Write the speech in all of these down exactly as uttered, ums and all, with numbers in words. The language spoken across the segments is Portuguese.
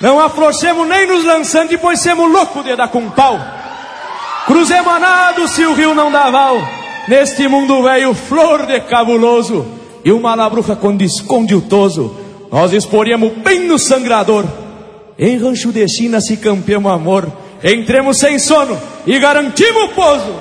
Não afrouxemos nem nos lançantes, pois semos loucos de dar com pau. Cruzemos a nado se o rio não dá val. Neste mundo velho, flor de cabuloso. E uma labruca quando esconde o toso, nós esporemos bem no sangrador. Em rancho de China se campeamos amor. Entremos sem sono e garantimos o pouso.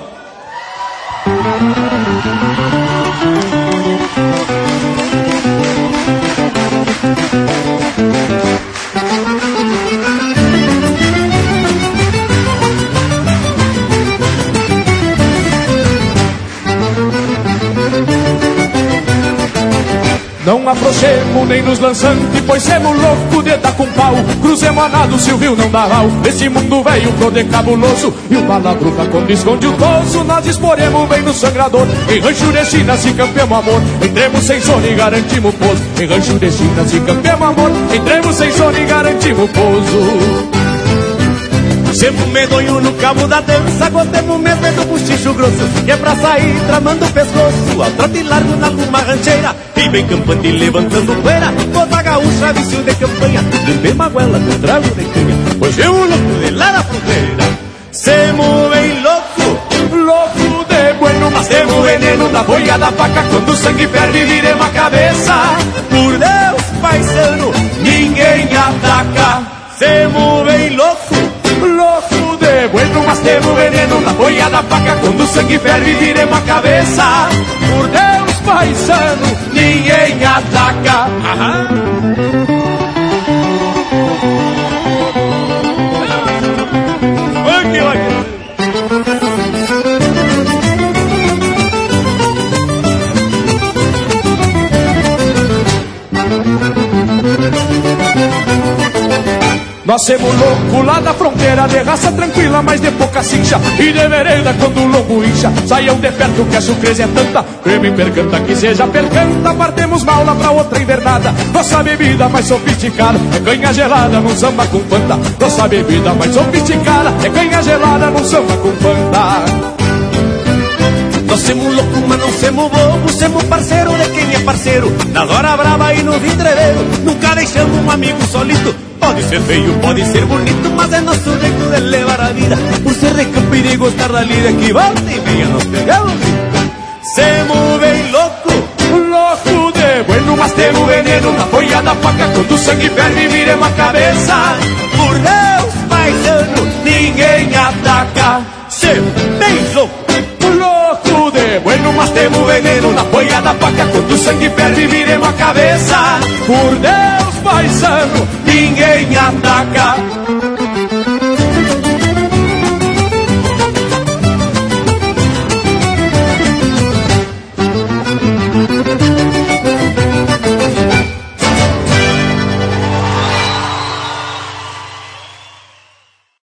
Não afrouxemos nem nos lançantes, pois semos loucos de dar com pau. Cruzemos a nado se o rio não dá mal. Esse mundo velho flor de cabuloso. E uma labruca quando esconde o toso, nós esporemos bem no sangrador. Em rancho de China se campeamos amor. Entremos sem sono e garantimos pouso. Em rancho de China se campeamos amor. Entremos sem sono e garantimos pouso. Semos medonho no cabo da dança, gostemos mesmo é do buchicho grosso, que é pra sair tramando o pescoço, ao trote largo na luma rancheira, e bem campante levantando poeira, toda gaúcha, vício de campanha, bem maguela com trago de canha, pois eu louco de lá na fronteira. Semos bem louco, louco de bueno, mas temos veneno da boia da faca, quando o sangue ferve viremos a cabeça. Por Deus, paisano, ninguém ataca. Semos bem louco, louco de bueno, mas temos veneno na boia da faca, quando o sangue ferve viremos a cabeça. Por Deus, paisano, ninguém ataca. Aham. Aqui, aqui. Nós semos loucos lá da fronteira, de raça tranquila, mas de pouca cincha. E de vereda quando o lobo incha, saiam de perto que a surpresa é tanta. Creme percanta que seja percanta, partemos mal lá pra outra invernada. Nossa bebida mais sofisticada é canha gelada num samba com fanta. Nossa bebida mais sofisticada é canha gelada num samba com fanta. Nós semos loucos, mas não semos bobos, semos parceiro de quem é parceiro. Nas horas brava e no vitreiro, nunca deixamos um amigo solito. Pode ser feio, pode ser bonito, mas é nosso jeito de levar a vida. Por ser de campo e gostar da lida, que volta e meia nos pegamos. Semos bem louco, louco de bueno, mas temos veneno na boia da faca, quando o sangue ferve viremos a cabeça. Por Deus, paisano, ninguém ataca. Semos bem louco, louco de bueno, mas temos veneno na boia da faca, quando o sangue ferve viremos a cabeça. Por Deus, paisano, ninguém ataca.